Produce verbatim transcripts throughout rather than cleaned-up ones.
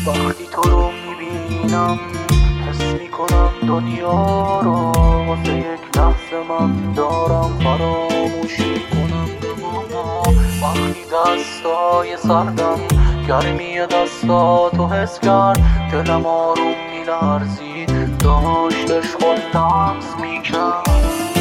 وقتی تو رو میبینم حس میکنم دنیا رو، واسه یک لحظه من دارم فراموش میکنم غمامو. وقتی دستای سردم گرمی دستاتو حس کرد، دلم آروم میلرزید، داشتش خود لمس میکرد.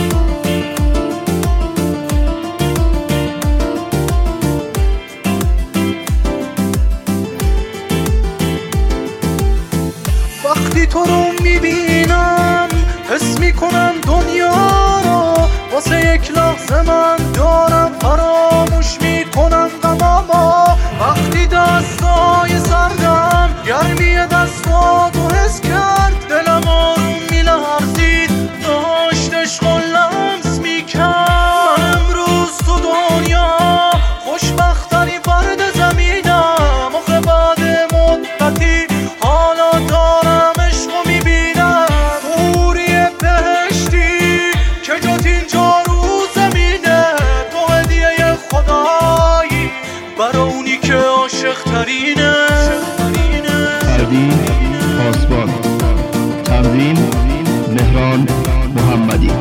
وقتی تو رو میبینم حس میکنم دنیا رو، واسه یک لحظه من دارم فراموش میکنم غمامو. وقتی دستای سردم گرمی دستاتو حس کرد، دلم آروم میلرزید، داشت عشق و لمس میکرد. من امروز تو دنیا خوشبخت‌ترین فرد زمینم، آخه بعد مدتی حالا دارم عشق و میبینم. حوری بهشتی که جات اینجا رو زمینه، تو هدیه خدایی برا اونی که عاشق ترینه. پروین پاسبان، تمرین مهران محمدی.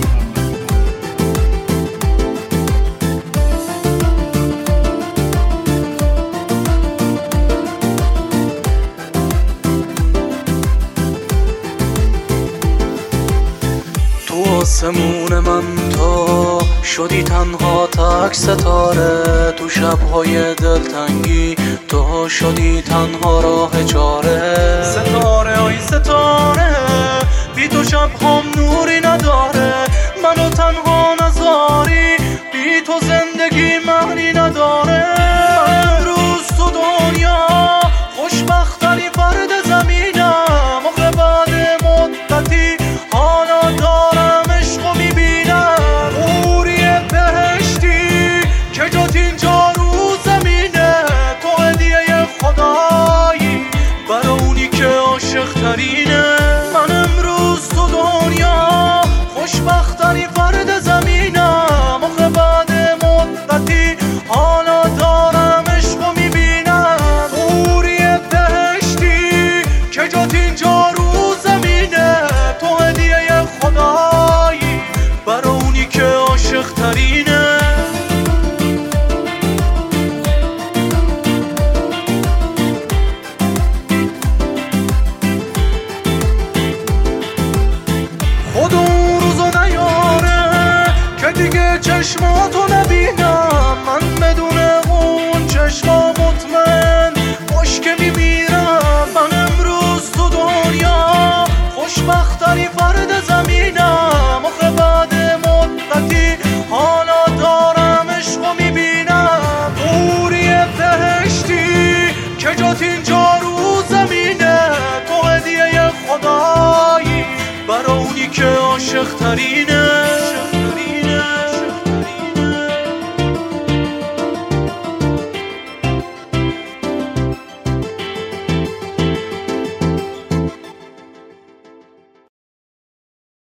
تو آسمون من تا شدی تنها تک ستاره، تو شبهای دلتنگی تو شدی تنها راه چاره. ستاره های ستاره بی تو شبهام نوری نداره، منو تنها نذاری، بی تو زندگی معنی نداره. امروز تو دنیا خوشبخت‌ترین فرد زمینم، آخه بعد مدتی حالا دارم عشق و میبینم. حوری بهشتی که جات اینجا رو زمینه، تو هدیه خدایی برا اونی که عاشق ترینه. من امروز تو دنیا خوشبخت‌ترین فرد زمینم، آخه بعد مدتی حالا دارم عشق و میبینم. حوری بهشتی که جات اینجا رو زمینه، تو هدیه خدایی برا اونی که عاشق ترینه. خدا اون روزو نیاره که دیگه چشماتو نبینم، من بدون اون چشما مطمئن باش که میمیرم. من امروز تو دنیا خوشبخت‌ترین فرد زمینم، آخه بعد مدتی حالا دارم عشق و میبینم. حوری بهشتی که جات اینجا رو زمینه، تو هدیه خدایی برا اونی که عاشق ترینه.